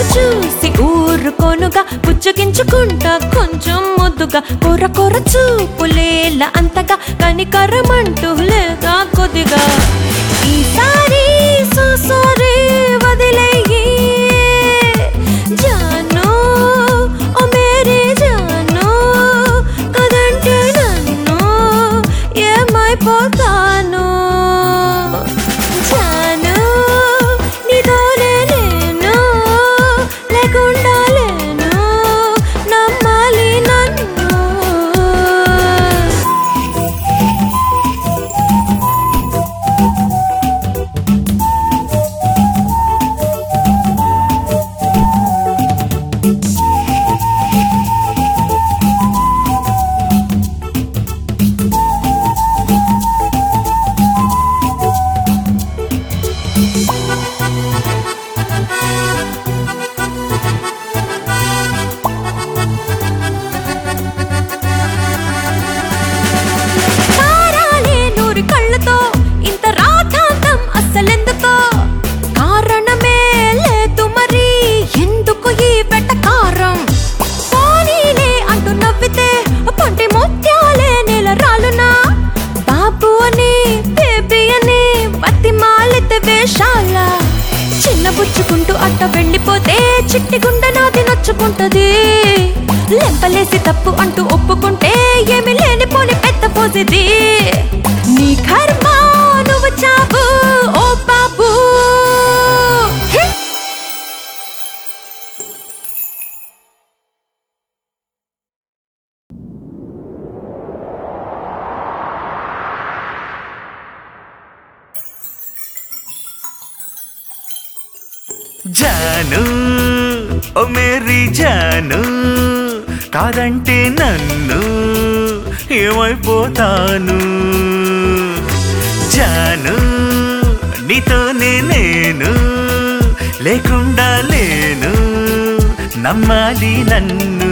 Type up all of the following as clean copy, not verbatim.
చూసి ఊరుకోనుగా పుచ్చగించుకుంటా కొంచెం ముద్దుగా కొర కొర చూపులేలా అంతగా కనికరమంటూ లేదా కొద్దిగా ఈసారి సారీ వదిలేయి జాను ఓ మేరీ జాను కదంటే నన్ను ఏమైపోతాను జాను నీతోనే నేను లేకుండా లేను నమ్మాలి నన్ను తారాలే నూరి కళ్ళతో ఇంత రాధాంతం అస్సలెందుకో కారణమే లేదు మరి ఎందుకు ఈ వెటకారం పోనీలే అంటూ నవ్వితే పొంటి ముత్యాలే నెల రాలునా బాబు అని బేబీ అని బతిమాలితే వేషాల చిన్న బుచ్చుకుంటూ అట్ట వెళ్ళిపోతే చిట్టి గుండె నాది నచ్చుకుంటది లెంపలేసి తప్పు అంటూ ఒప్పుకుంటే ఏమి లేనిపోని పెద్ద పోసిది నీ కర్మ నువ్వు చావు ఓ బాబు జాను ఓ మేరీ జాను కాదంటే నన్ను ఏమైపోతాను జాను నీతోనే నేను లేకుండా లేను నమ్మాలి నన్ను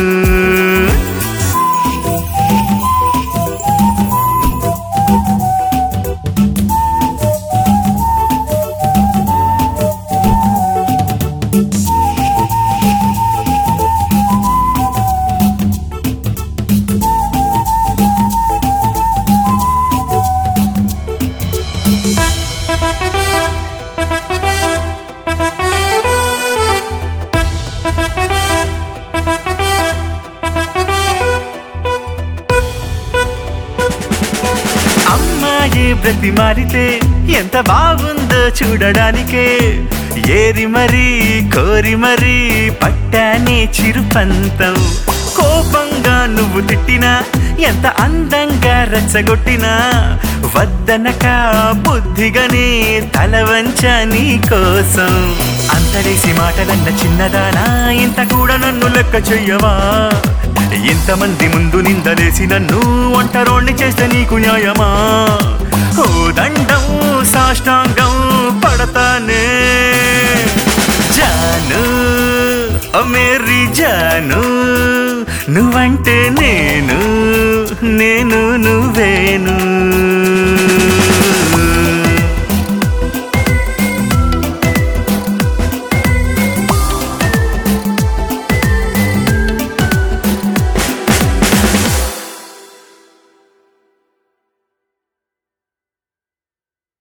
అమ్మాయి ప్రతి మారితే ఎంత బాగుందో చూడడానికే ఏరి మరీ కోరి మరీ పట్టానే చిరుపంతం కోపంగా నువ్వు తిట్టినా ఎంత అందంగా రెచ్చగొట్టినా వద్దనక బుద్ధిగానే తల వంచా నీ కోసం అంతలేసి మాటలన్న చిన్నదానా ఇంత కూడా నన్ను లెక్క చెయ్యవా ఇంతమంది ముందు నిందలేసి నన్ను ఒంటరోణ్ణి చేస్తే నీకు న్యాయమా ఓ దండం సాష్టాంగం పడతానే జాను ఓ మేరీ జాను నువ్వంటే నేను నువ్వేను